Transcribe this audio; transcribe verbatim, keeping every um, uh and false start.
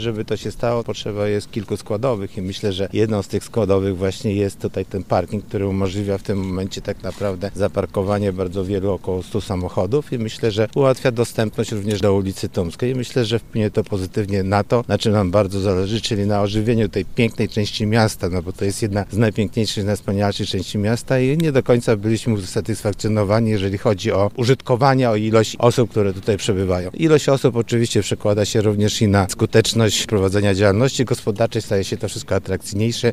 Żeby to się stało, potrzeba jest kilku składowych i myślę, że jedną z tych składowych właśnie jest tutaj ten parking, który umożliwia w tym momencie tak naprawdę zaparkowanie bardzo wielu, około stu samochodów i myślę, że ułatwia dostępność również do ulicy Tumskiej i myślę, że wpłynie to pozytywnie na to, na czym nam bardzo zależy, czyli na ożywieniu tej pięknej części miasta, no bo to jest jedna z najpiękniejszych, najwspanialszych części miasta i nie do końca byliśmy usatysfakcjonowani, jeżeli chodzi o użytkowanie, o ilość osób, które tutaj przebywają. Ilość osób oczywiście przekłada się również i na skuteczność prowadzenia działalności gospodarczej, staje się to wszystko atrakcyjniejsze.